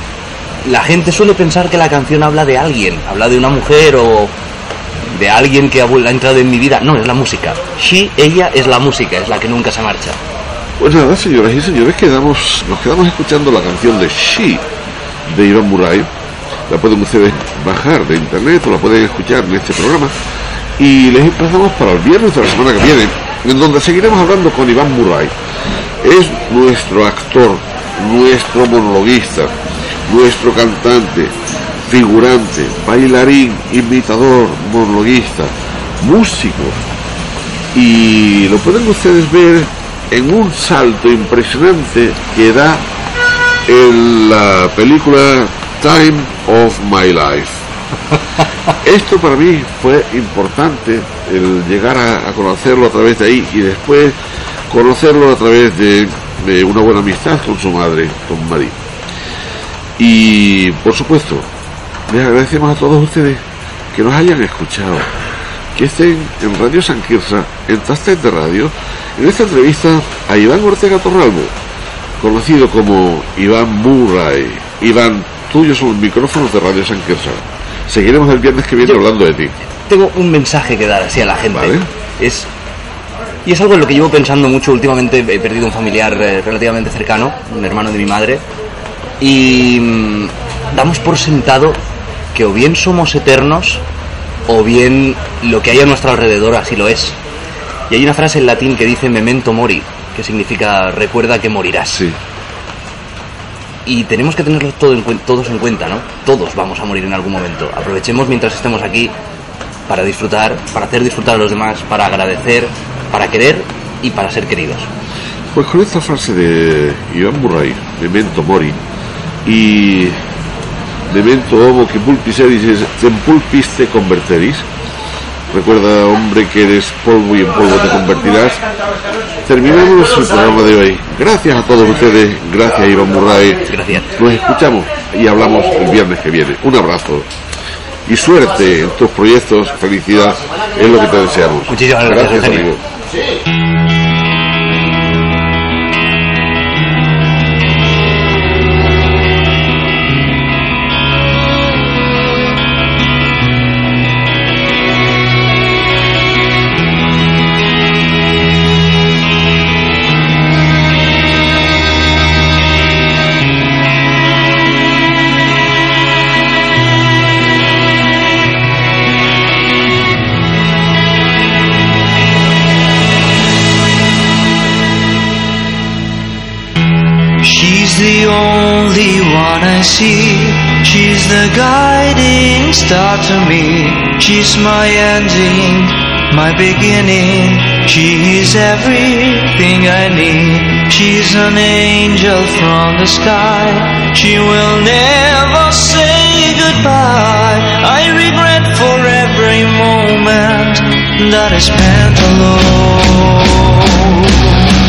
La gente suele pensar que la canción habla de alguien, habla de una mujer o de alguien que ha entrado en mi vida. No, es la música. Ella es la música, es la que nunca se marcha. Pues nada, señoras y señores, nos quedamos escuchando la canción de She, de Iván Murray. La pueden ustedes bajar de internet o la pueden escuchar en este programa. Y les emplazamos para el viernes de la semana que viene, en donde seguiremos hablando con Iván Murray. Es nuestro actor, nuestro monologuista, nuestro cantante, figurante, bailarín, imitador, monologuista, músico. y lo pueden ustedes ver en un salto impresionante que da en la película Time of My Life. Esto para mí fue importante, el llegar a conocerlo a través de ahí y después conocerlo a través de una buena amistad con su madre, con Marie. Y por supuesto, les agradecemos a todos ustedes que nos hayan escuchado, que estén en Radio San Quirze, en Tastet de Radio, en esta entrevista a Iván Ortega Torralbo, conocido como Iván Murray. Iván, tuyos son los micrófonos de Radio San Quirze. Seguiremos el viernes que viene hablando de ti. Tengo un mensaje que dar así a la gente. ¿Vale? Y es algo en lo que llevo pensando mucho últimamente. He perdido un familiar relativamente cercano, un hermano de mi madre, y damos por sentado que o bien somos eternos o bien lo que hay a nuestro alrededor así lo es. Y hay una frase en latín que dice memento mori, que significa recuerda que morirás. Sí. Y tenemos que tenerlo todos en cuenta, ¿no? Todos vamos a morir en algún momento. Aprovechemos mientras estemos aquí para disfrutar, para hacer disfrutar a los demás, para agradecer, para querer y para ser queridos. Pues con esta frase de Iván Murray, memento mori, y memento homo que pulpis eris, en pulpis te converteris. Recuerda, hombre, que eres polvo y en polvo te convertirás. Terminamos el programa de hoy. Gracias a todos ustedes, gracias Iván Murray. Gracias. Nos escuchamos y hablamos el viernes que viene. Un abrazo y suerte en tus proyectos. Felicidad es lo que te deseamos. Muchísimas gracias, amigo. The only one I see, she's the guiding star to me. She's my ending, my beginning. She is everything I need. She's an angel from the sky. She will never say goodbye. I regret for every moment that I spent alone.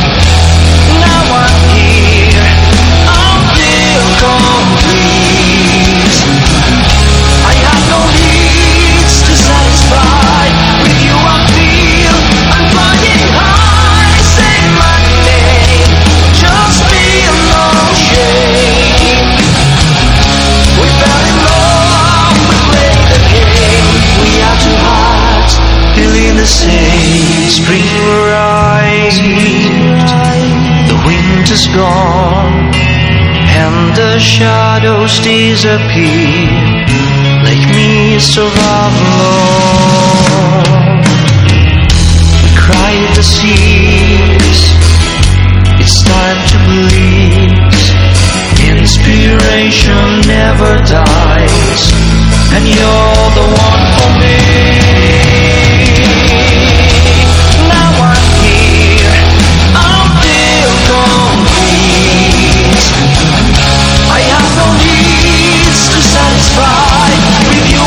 Spring arrived, the winter's gone, and the shadows disappear, like me survive alone. We cried the seas, it's time to believe, inspiration never dies, and you're the one for me.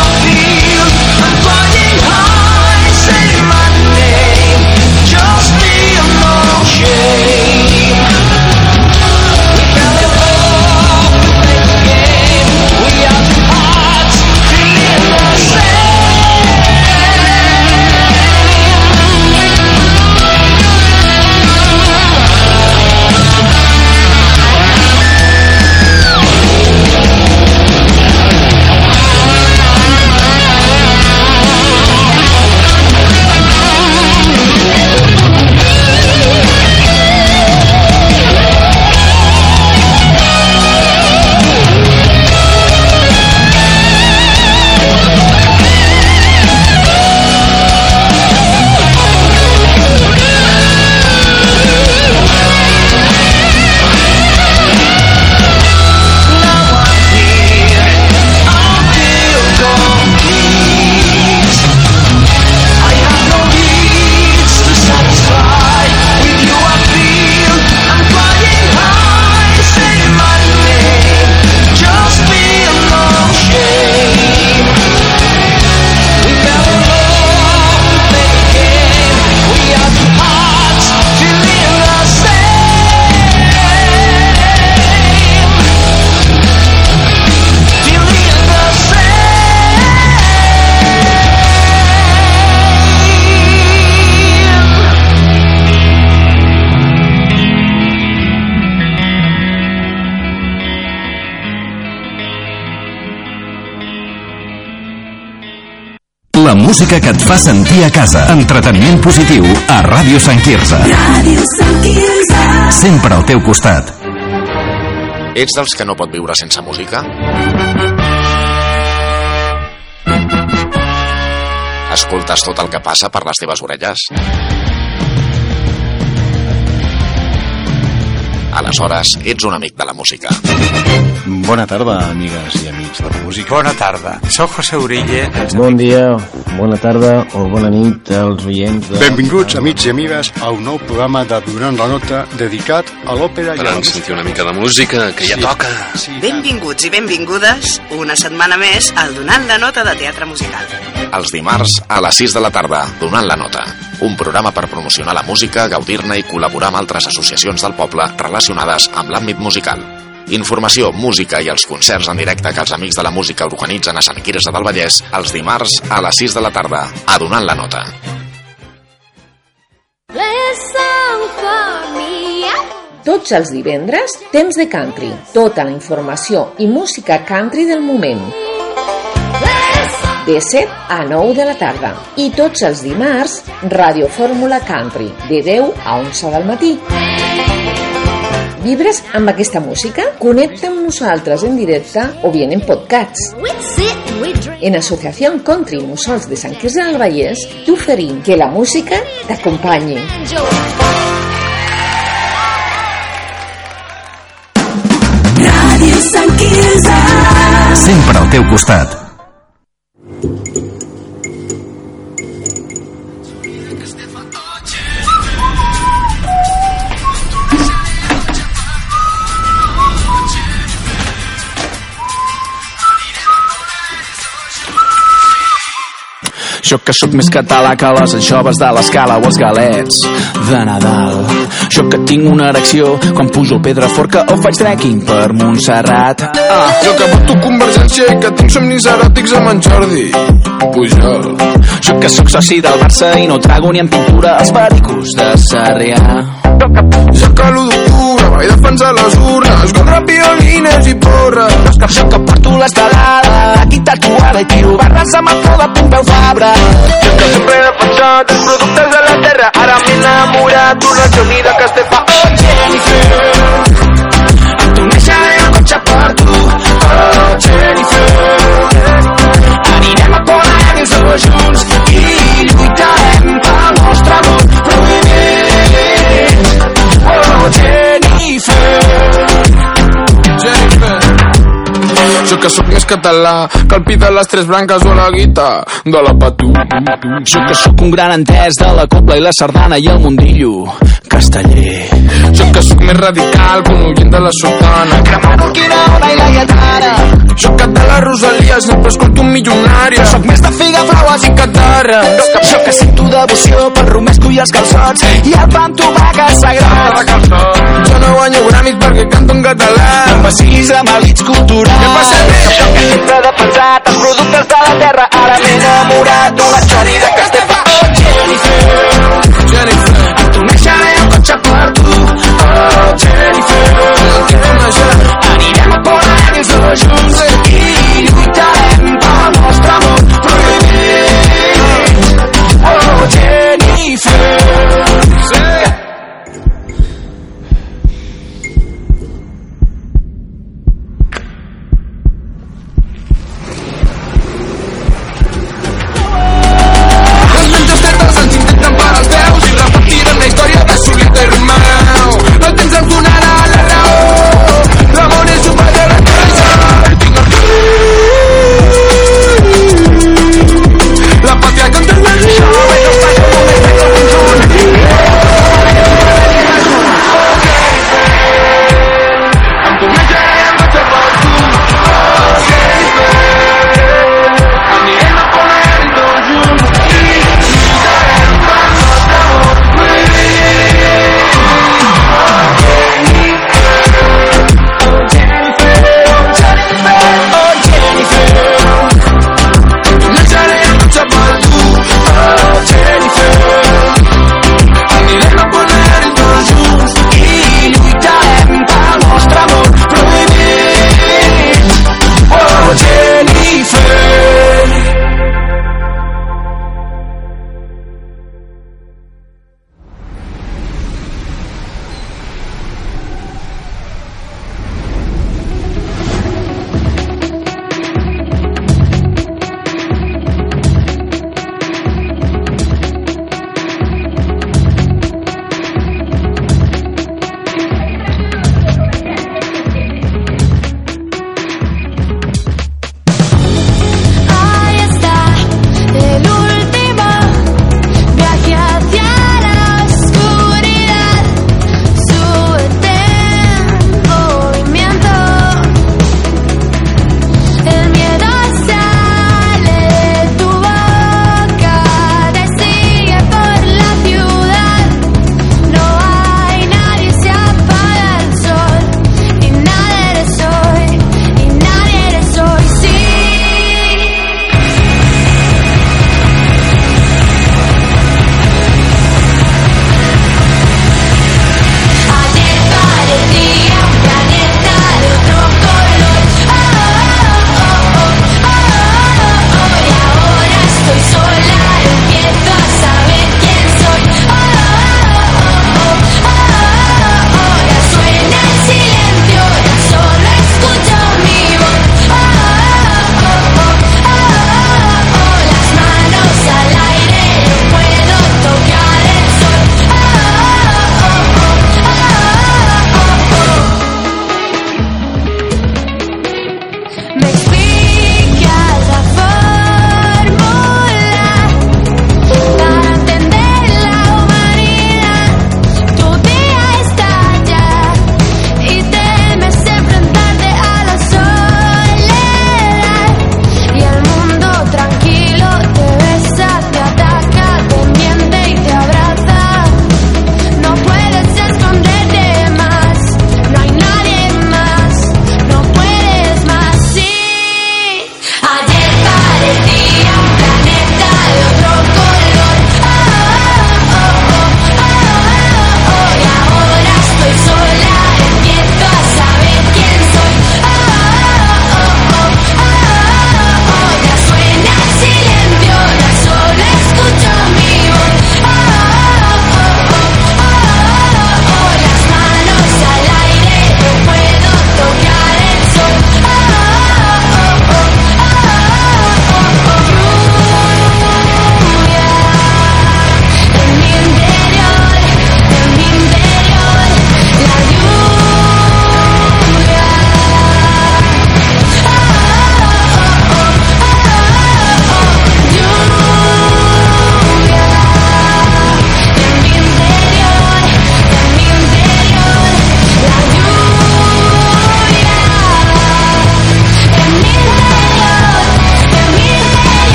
Just la música que et fa sentir a casa. Entreteniment positiu a Ràdio Sant Quirze. Ràdio Sant Quirze. Sempre al teu costat. Ets dels que no pot viure sense música? Escoltes tot el que passa per les teves orelles? Aleshores, ets un amic de la música. Bona tarda, amigues i amics de la música. Bona tarda, soc José Urille. Bon dia, bona tarda o bona nit als oients de... Benvinguts, amics i amigues, a un nou programa de Donant la Nota dedicat a l'òpera i a la música. Sentir una mica de música, que ja toca. Sí, benvinguts i benvingudes una setmana més al Donant la Nota de Teatre Musical. Els dimarts a les 6 de la tarda, Donant la Nota. Un programa per promocionar la música, gaudir-ne i col·laborar amb altres associacions del poble relacionades amb l'àmbit musical. Informació, música i els concerts en directe que els amics de la música organitzen a Sant Quirze del Vallès els dimarts a les 6 de la tarda, a Donant la Nota. Tots els divendres, temps de country. Tota la informació i música country del moment. De 7 a 9 de la tarda. I tots els dimarts, Ràdio Fórmula Country, de 10 a 11 del matí. Vibres amb aquesta música? Connecta amb nosaltres en directe o bien en podcasts. En Asociación Country Musols de Sant Quirze del Vallès t'oferim que la música t'acompanyi. Ràdio Sant Quirze. Sempre al teu costat. Jo que sóc més català que les anxoves de l'Escala o els galets de Nadal. Jo que tinc una erecció quan pujo al Pedraforca o faig trekking per Montserrat. Jo que voto Convergència i que tinc somnis eròtics amb en Jordi Pujol. Jo que sóc soci del Barça i no trago ni en pintura els pericos de Sarrià. Jo que l'1 d'octubre vaig defensar les urnes contra piolines i porres. Jo que porto l'estelada aquí tatuada i tiro barres amb el flor de Pompeu Fabra. Jo que sempre he defensat els productes de la terra, ara m'he enamorat d'una Johnny de Castefa. Oh Jennifer, amb tu neixeré el cotxe per tu. Oh Jennifer, anirem a Polaris dos junts i lluitarem pel nostre amor prohibit. Oh Jennifer, Jennifer. Jo que sóc més català que el pi de les tres branques o la guita de la Patú. Jo que sóc un gran entès de la copla i la sardana i el mundillo casteller. Jo que sóc més radical que un oient de la sotana, cremant Urquinaona i la Lletana. Jo que de la Rosalia sempre escolto un milionari. Jo sóc més de figa, flaues i catarres. Jo que sento devoció pel romesco i els calçots i el pa amb tomàquet sagrat. Jo no guanyo gramis perquè canto en català. No vacilis amb elits culturals. Què passa? Jo que sempre he defensat els productes de la terra, ara m'he enamorat d'una Johnny de Castefa. Oh Jennifer, Jennifer, amb tu neixeré el cotxe per tu. Oh Jennifer, anirem a Polaris dos junts i lluitarem pel nostre amor prohibit. Oh Jennifer,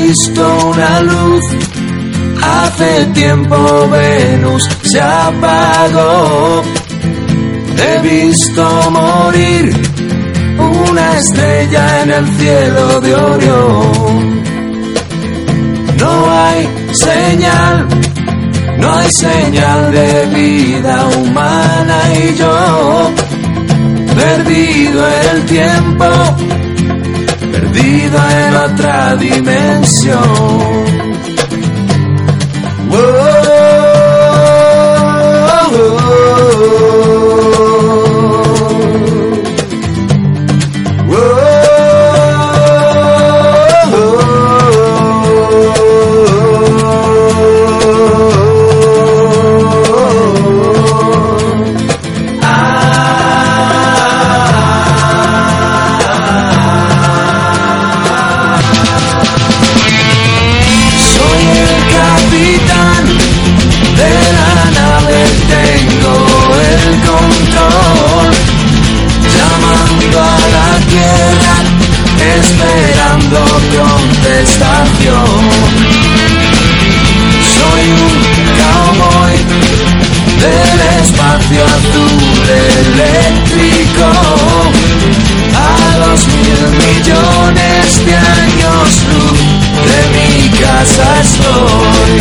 visto una luz. Hace tiempo Venus se apagó. He visto morir una estrella en el cielo de Orión. No hay señal de vida humana y yo, perdido en el tiempo, perdido en otra dimensión. Esperando contestación. Soy un cowboy del espacio azul eléctrico. A 2.000 millones de años luz de mi casa estoy.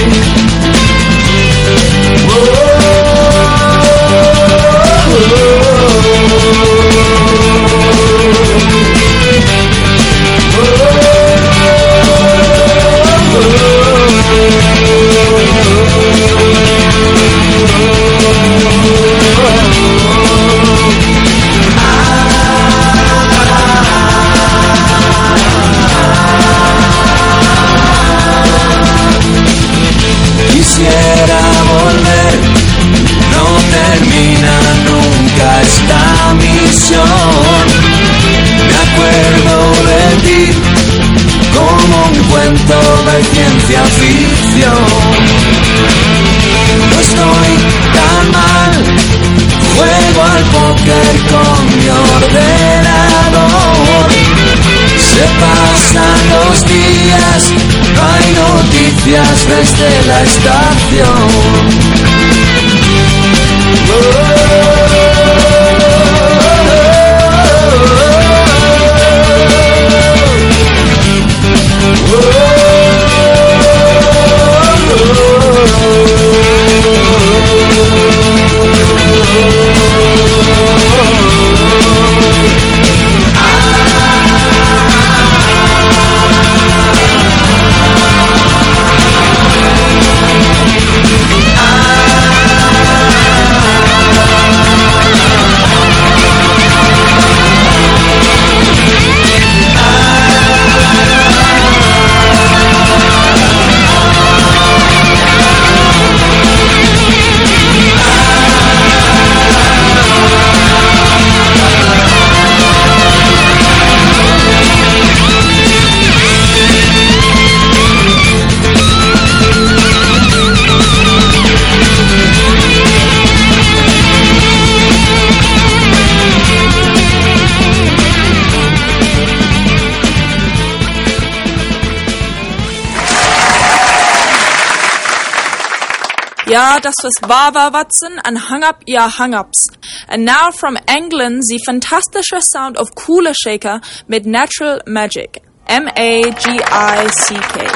Quisiera volver, no termina nunca esta misión. Me acuerdo de ti como un cuento de ciencia ficción. No estoy tan mal, juego al póker con mi ordenador. Se pasan los días, no hay noticias desde la estación. Ja, das was Baba Watson and Hang Up Ya Hang Ups. And now from England, the fantastische Sound of Cooler Shaker mit Natural Magic. M-A-G-I-C-K.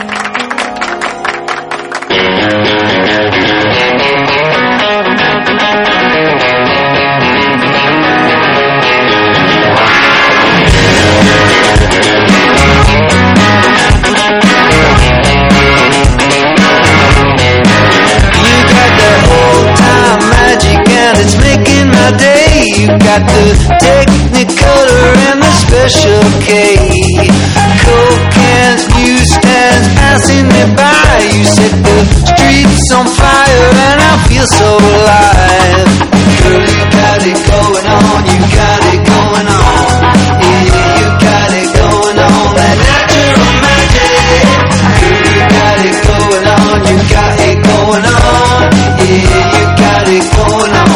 It's making my day. You got the Technicolor and the Special K. Coke cans, newsstands passing me by. You set the streets on fire and I feel so alive. Girl, you got it going on. You got it going on. Yeah, you got it going on. That natural magic. Girl, you got it going on. You got it going on. Yeah, you got it going on.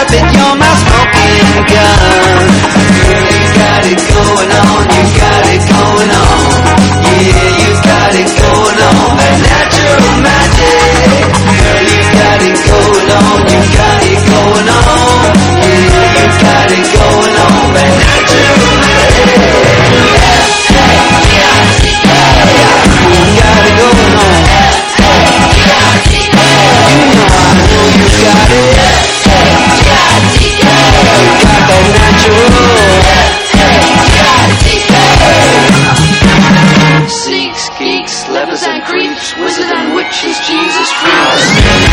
it, you're my smoking gun. Girl, you got it going on, you got it going on. Yeah, you got it going on, that natural magic. Girl, you got it going on, you got it going on. Yeah, you got it going on, that natural magic. You got it going on. You know I know you got it. You got that natural. Sneaks, geeks, levers and creeps, wizards and witches, Jesus freaks.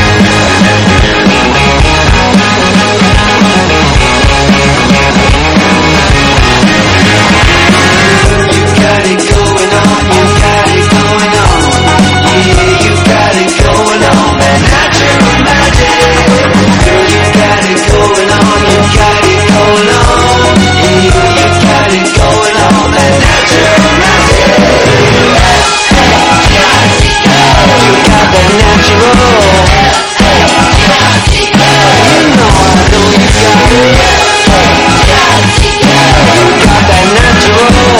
You got it going on, you got it going on. Yeah, you got it going on, that natural magic. Girl, you got it going on, you got it going on. Yeah, you got it going on, that natural magic. You got that natural. You know I know you got it. You got that natural.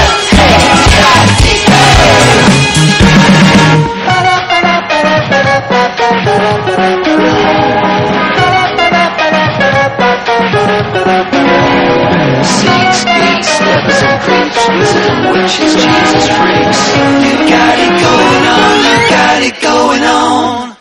Snakes, geeks, lepers and creeps, wizards and witches, Jesus freaks. You got it going on, you got it going on.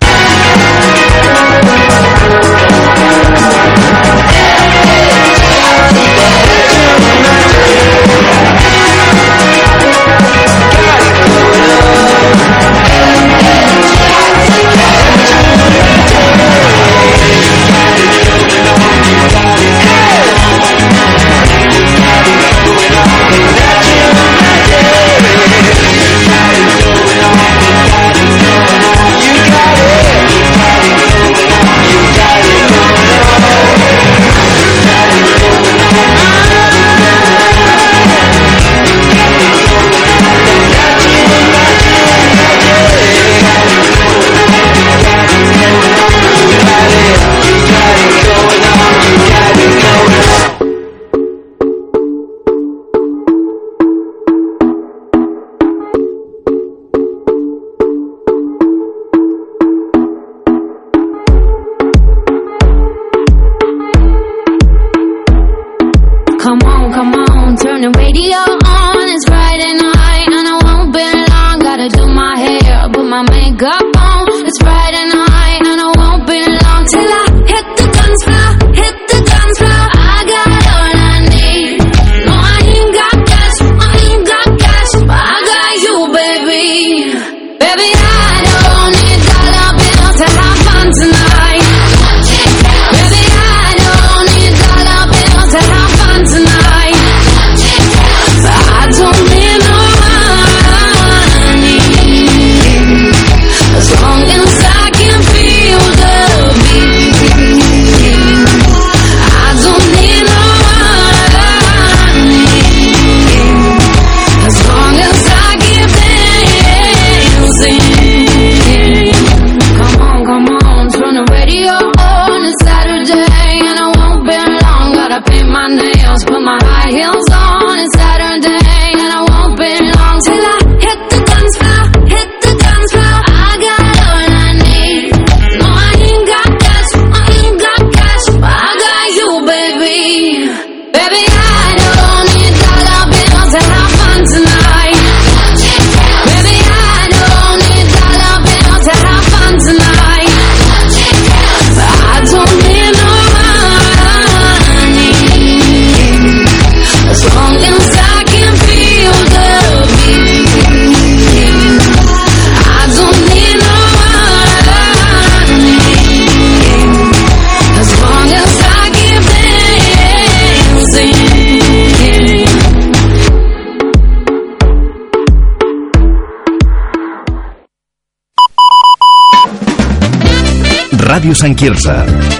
Ràdio Sant Quirze.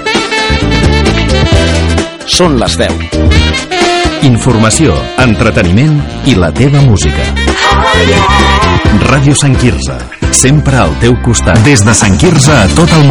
Són les 10. Informació, entreteniment i la teva música. Ràdio Sant Quirze, sempre al teu costat. Des de Sant Quirze a tot el món.